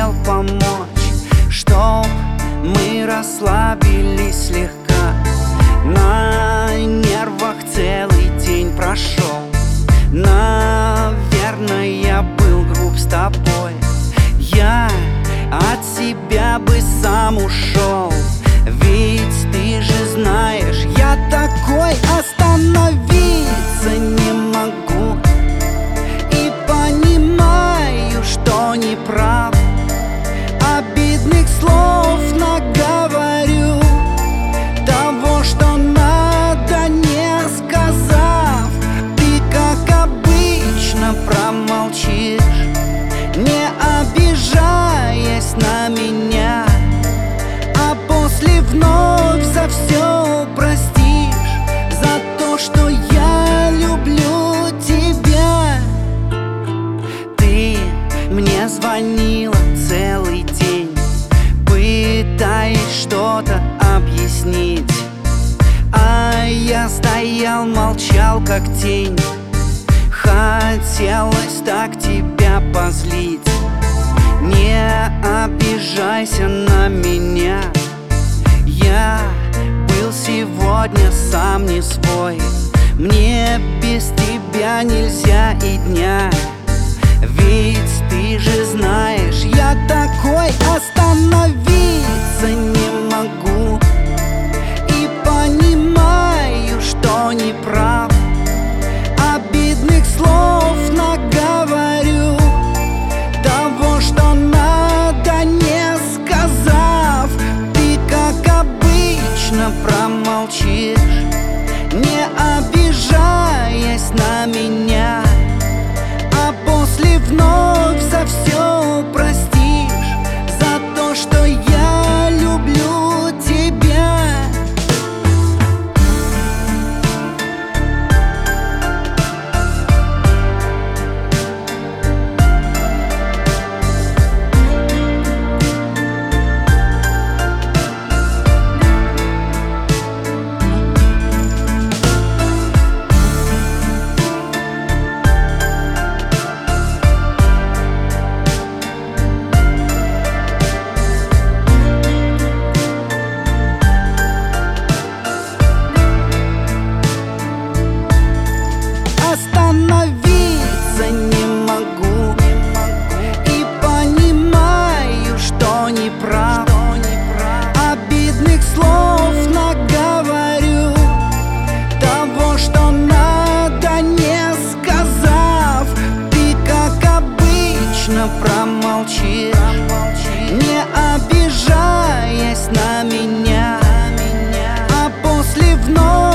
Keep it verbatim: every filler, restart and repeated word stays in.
хотел помочь, чтоб мы расслабились слегка. На нервах целый день прошел. Наверное, я был груб с тобой. Я от себя бы сам ушел. Ведь ты же знаешь, я такой, остановиться не могу. И понимаю, что не прав. Обидных слов наговорю, того, что надо, не сказав. Ты, как обычно, промолчишь, не обижаясь на меня, а после вновь за все простишь, за то, что я люблю тебя. Ты мне звонила целый день, пытаясь что-то объяснить, а я стоял, молчал, как тень. Хотелось так тебя позлить. Не обижайся на меня, я был сегодня сам не свой. Мне без тебя нельзя и дня. Ведь ты же знаешь, я такой, остановиться не могу. И понимаю, что не прав. Обидных слов наговорю, того, что надо, не сказав. Ты, как обычно, промолчишь, не обижаясь на меня, а после вновь за все простишь, за то, что я люблю тебя. Остановиться не могу, и понимаю, что не прав. Обидных слов наговорю, того, что надо, не сказав. Ты, как обычно, промолчишь, не обижаясь на меня, а после вновь